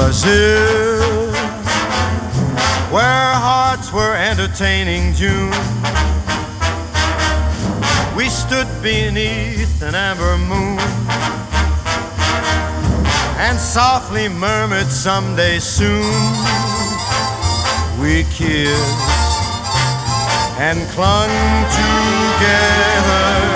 Brazil, where hearts were entertaining June. We stood beneath an amber moon and softly murmured someday soon. We kissed and clung together.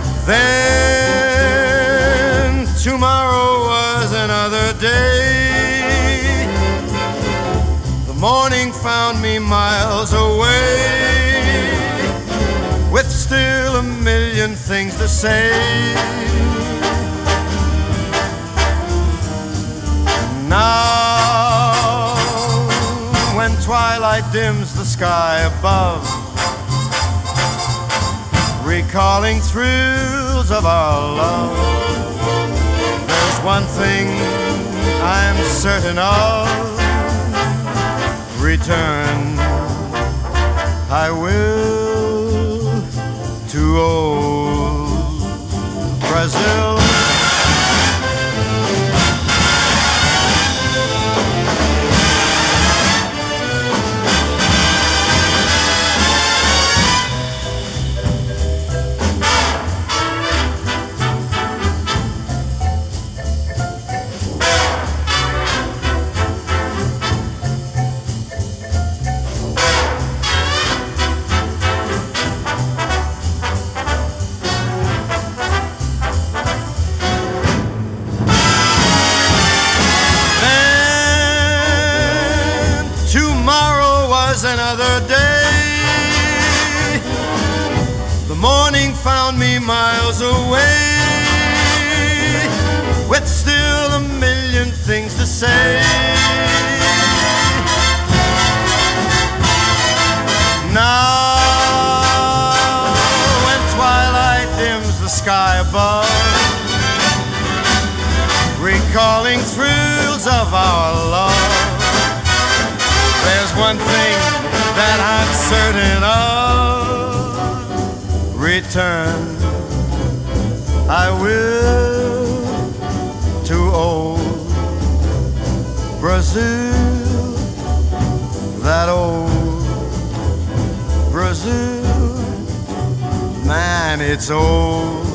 Then tomorrow was another day. The morning found me miles away, with still a million things to say. Now, when twilight dims the sky above, recalling thrills of our love, there's one thing I'm certain of: return I will to old Brazil. Another day, the morning found me miles away, with still a million things to say. Now, when twilight dims the sky above, recalling thrills of our love, there's one thing that I'm certain of: return I will to old Brazil, that old Brazil. Man, it's old